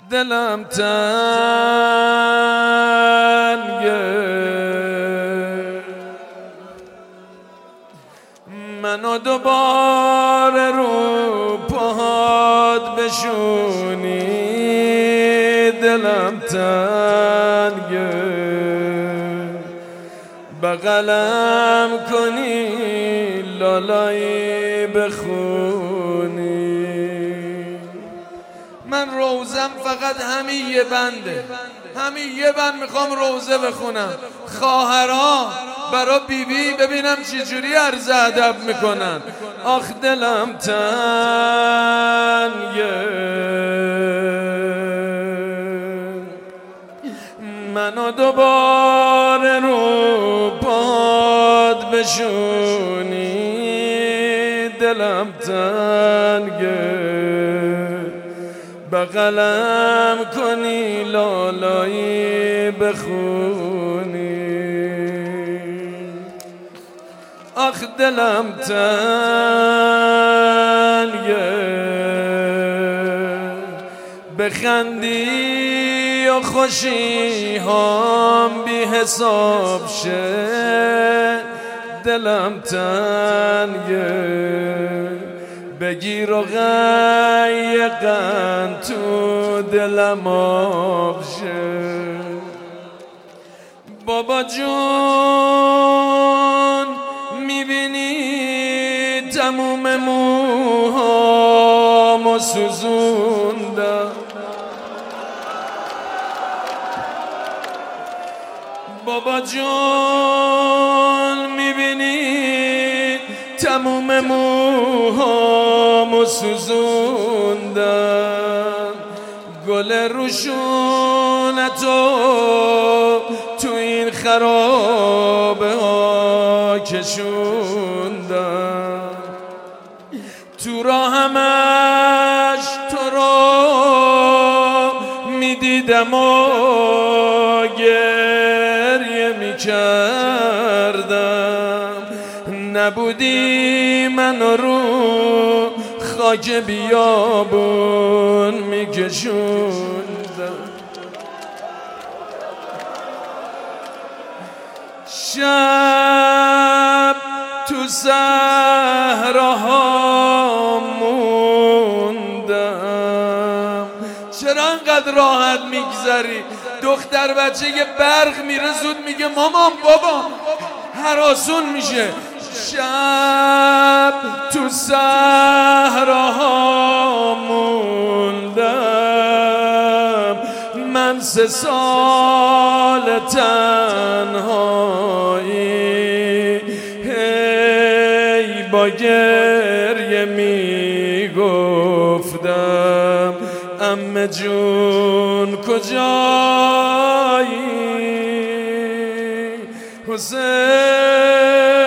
دلم تنگه، منو دوباره رو پاهات بشونی. دلم تنگه، بغلم کنی لالایی بخونی. من روزم فقط همین یه بنده، همین یه بند میخوام روزه بخونم. خواهرها برا بیبی ببینم چجوری عرض ادب میکنن. آخ دلم تنگه، منو دوباره رو پاد بشونی. دلم تنگه، بغلم کنی لالایی بخونی. آخ دلم تنگه، بخندی و خوشی هم بی حساب شه. دلم تنگه، بگیر و غیقن تو دلم آب شه. بابا جون میبینی تموم موهامو سوزوندم. بابا جون میبینی تموم موهامو سوزوندم. گل روشونتو تو این خرابه ها کشوندم. تو راهمش تو رو میدیدم و گریه میکردم. نبودی منو رو خاک بیابون میکشوندم. شب تو صحراها موندم. چرا انقدر راحت میگذری؟ دختر بچه یه برق میره زود میگه مامان بابا، هراسون میشه. شب تو صحراها موندم، من 3 سال تنهایی. هی با گریه میگفتم عمه جون کجایی؟ حسین